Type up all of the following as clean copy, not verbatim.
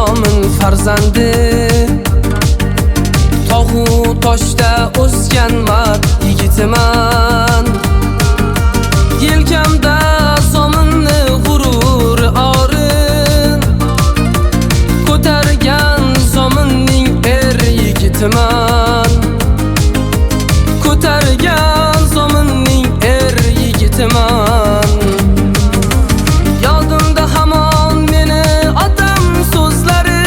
zomin farzandi. Tog'u toshda o'sgan mard yigitiman. Yelkamda zominni g'ururi orin, ko'targan zominning yigitiman. Ko'targan zominning yigitiman. Yodimda hamon meni otam so'zlari,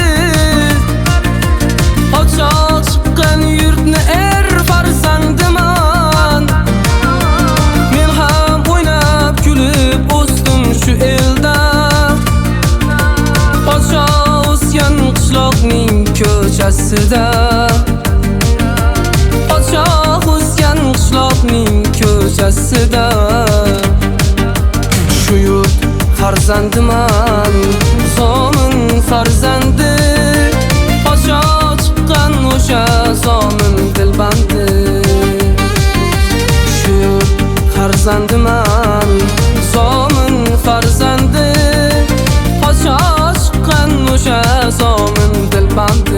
podsho chiqqan yurtni farzandiman. Men ham o'ynab kulib o'sdim shu elda, podsho o'sgan qishloqning ko'chasida. Podsho o'sgan qishloqning ko'chasida. Shu yurt farzandiman, zomin farzandi. Podsho chiqqan o'sha zomin dilbandi. Shu yurt farzandiman, zomin farzandi. Podsho chiqqan o'sha zomin dilbandi.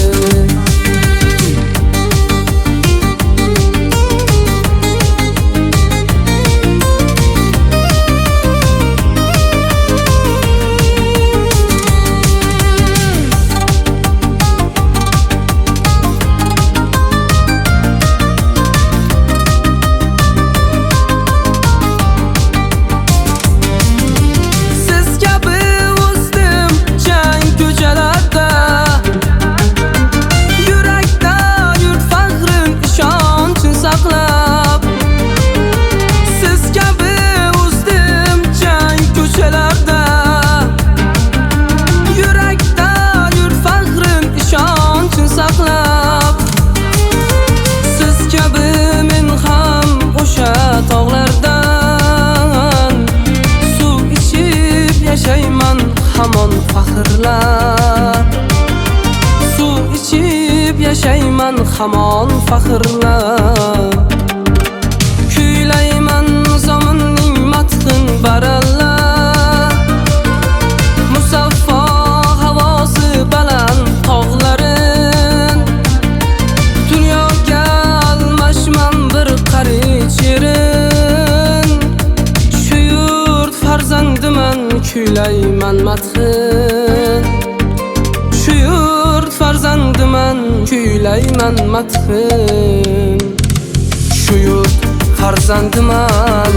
Hamon faxrlab, suv ichib yashayman hamon faxrlab. Kuylayman zominning madhin barallab, musaffo havosi baland tog'larin. Dunyoga almashman bir qarich yerin. Shu yurt farzandiman, kuylayman madhin. Shu yurt farzandiman, kuylayman madhin. Shu yurt farzandiman,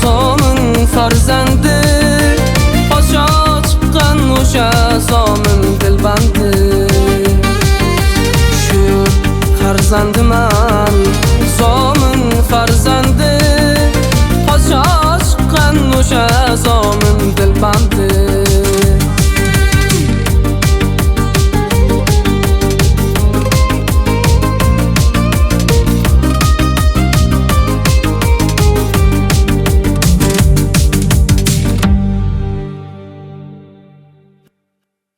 zomin farzandi. Podsho chiqqan o'sha zomin